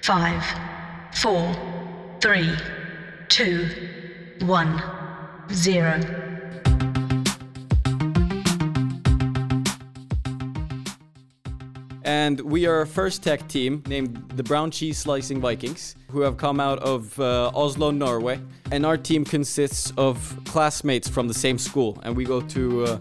5, 4, 3, 2, 1, 0. And we are a first tech team named the Brown Cheese Slicing Vikings, who have come out of Oslo, Norway. And our team consists of classmates from the same school. And we go to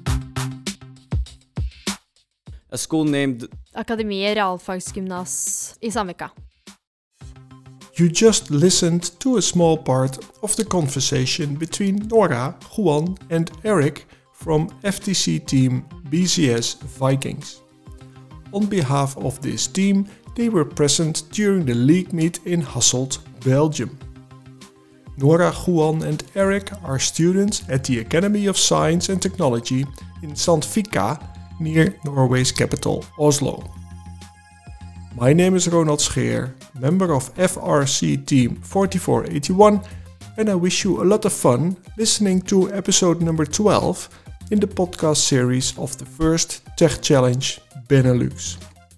a school named Akademiet Realfagsgymnas i Sandvika. You just listened to a small part of the conversation between Nora, Juan and Eric from FTC team BCS Vikings. On behalf of this team, they were present during the league meet in Hasselt, Belgium. Nora, Juan and Eric are students at the Academy of Science and Technology in Sandvika, near Norway's capital, Oslo. My name is Ronald Scheer, member of FRC Team 4481, and I wish you a lot of fun listening to episode number 12 in the podcast series of the first Tech Challenge Benelux.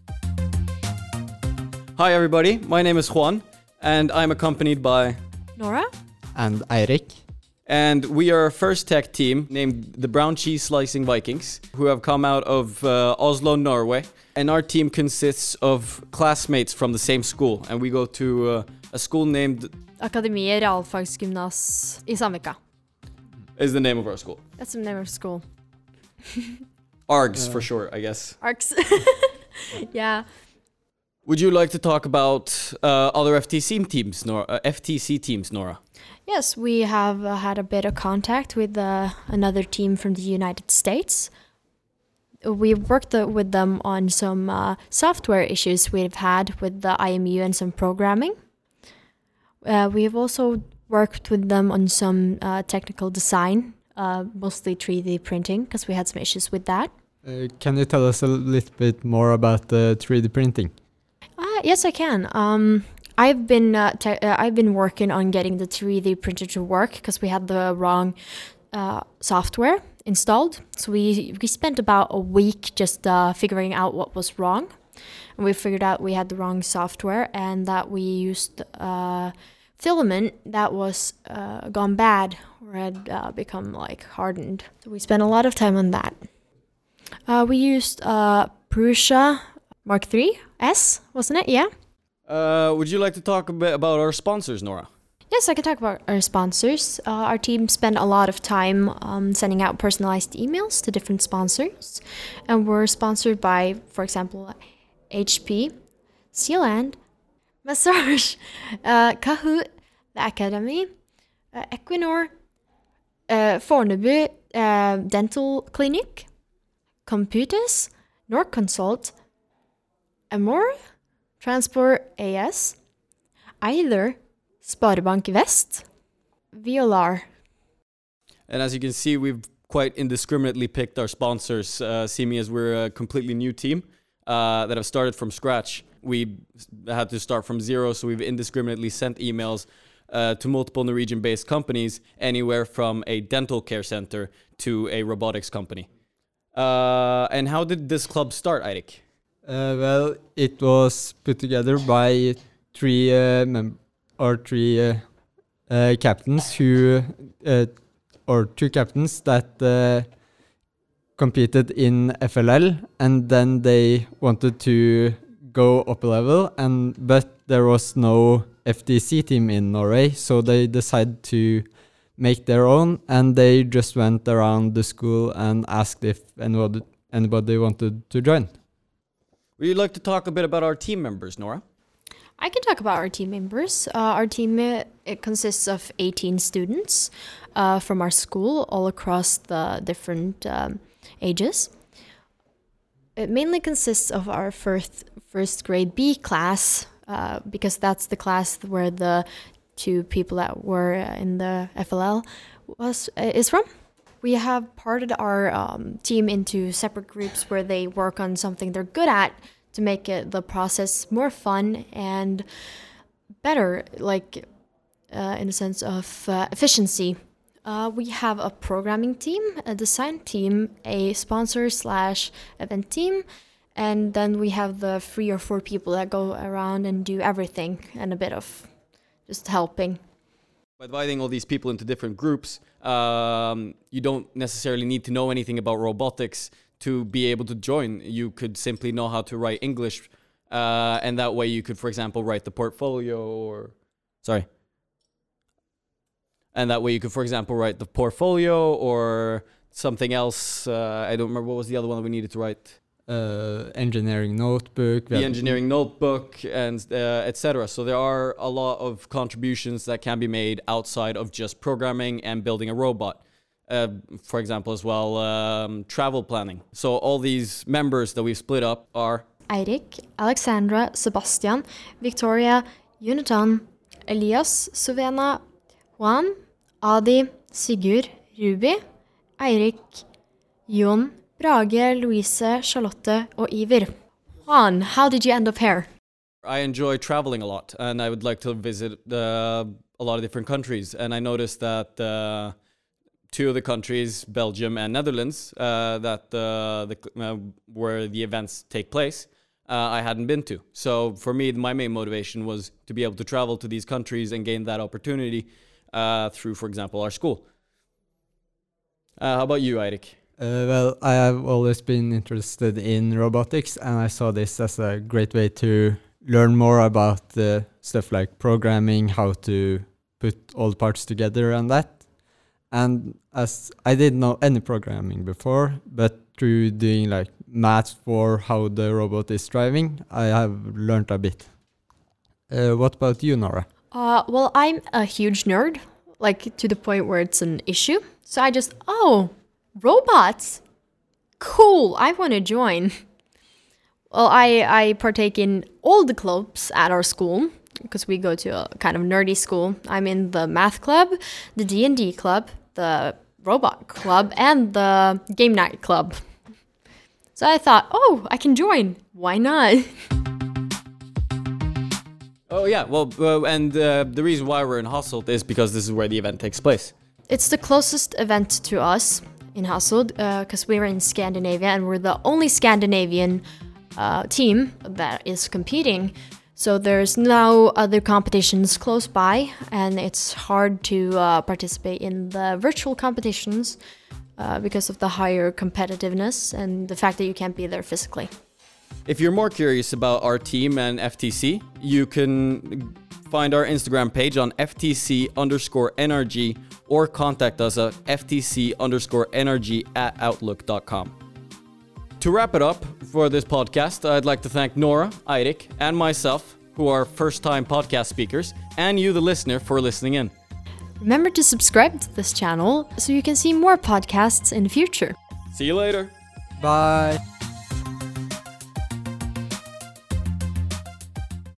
Hi everybody, my name is Juan, and I'm accompanied by Nora? And Eirik. And we are a first tech team named the Brown Cheese Slicing Vikings, who have come out of Oslo, Norway. And our team consists of classmates from the same school. And we go to a school named Akademiet Realfagsgymnas i Sandvika. Is the name of our school. That's the name of school. ARGS for short, I guess. ARCS. Yeah. Would you like to talk about other FTC teams, Nora? Yes, we have had a bit of contact with another team from the United States. We worked with them on some software issues we've had with the IMU and some programming. We've also worked with them on some technical design, mostly 3D printing, because we had some issues with that. Can you tell us a little bit more about the 3D printing? Yes, I can. I've been working on getting the 3D printer to work because we had the wrong software installed. So we spent about a week just figuring out what was wrong. And we figured out we had the wrong software and that we used filament that was gone bad or had become hardened. So we spent a lot of time on that. We used Prusa Mark III S, wasn't it? Yeah. Would you like to talk a bit about our sponsors, Nora? Yes, I can talk about our sponsors. Our team spent a lot of time sending out personalized emails to different sponsors. And we're sponsored by, for example, HP, Sealand, Massage, Kahoot, the Academy, Equinor, Fornebu Dental Clinic, Computus, Norconsult, Amor, Transport AS, Eiler, Sparebank Vest, Violar. And as you can see, we've quite indiscriminately picked our sponsors, seeming as we're a completely new team that have started from scratch. We had to start from zero, so we've indiscriminately sent emails to multiple Norwegian-based companies, anywhere from a dental care center to a robotics company. And how did this club start, Eirik? Well, it was put together by three captains two captains that competed in FLL, and then they wanted to go up a level, but there was no FTC team in Norway, so they decided to make their own, and they just went around the school and asked if anybody wanted to join. Would you like to talk a bit about our team members, Nora? I can talk about our team members. Our team it consists of 18 students from our school all across the different ages. It mainly consists of our first grade B class because that's the class where the two people that were in the FLL is from. We have parted our team into separate groups where they work on something they're good at to make the process more fun and better, in the sense of efficiency. We have a programming team, a design team, a sponsor/event team, And then we have the 3 or 4 people that go around and do everything and a bit of just helping. By dividing all these people into different groups, you don't necessarily need to know anything about robotics to be able to join. You could simply know how to write English, and that way you could, for example, write the portfolio or... Sorry. And that way you could, for example, write the portfolio or something else. I don't remember what was the other one that we needed to write. Engineering notebook. The engineering notebook and etc. So there are a lot of contributions that can be made outside of just programming and building a robot. For example, as well, travel planning. So all these members that we've split up are Eirik, Alexandra, Sebastian, Victoria, Jonathan, Elias, Suvena, Juan, Adi, Sigurd, Ruby, Eirik, Jon, Brage, Louise, Charlotte, og Iver. Juan, how did you end up here? I enjoy traveling a lot, and I would like to visit a lot of different countries. And I noticed that 2 of the countries, Belgium and Netherlands, where the events take place, I hadn't been to. So for me, my main motivation was to be able to travel to these countries and gain that opportunity through, for example, our school. How about you, Eirik? Well, I have always been interested in robotics, and I saw this as a great way to learn more about stuff like programming, how to put all parts together and that. And as I didn't know any programming before, but through doing like math for how the robot is driving, I have learned a bit. What about you, Nora? Well, I'm a huge nerd, like to the point where it's an issue. So I just, robots? Cool, I want to join. Well, I partake in all the clubs at our school, because we go to a kind of nerdy school. I'm in the math club, the D&D club, the robot club, and the game night club. So I thought, I can join. Why not? Oh yeah, well, and the reason why we're in Hasselt is because this is where the event takes place. It's the closest event to us in Hasselt, because we're in Scandinavia and we're the only Scandinavian team that is competing. So there's no other competitions close by, and it's hard to participate in the virtual competitions because of the higher competitiveness and the fact that you can't be there physically. If you're more curious about our team and FTC, you can find our Instagram page on FTC_NRG or contact us at FTC_NRG@outlook.com. To wrap it up for this podcast, I'd like to thank Nora, Eirik, and myself, who are first-time podcast speakers, and you, the listener, for listening in. Remember to subscribe to this channel so you can see more podcasts in the future. See you later. Bye.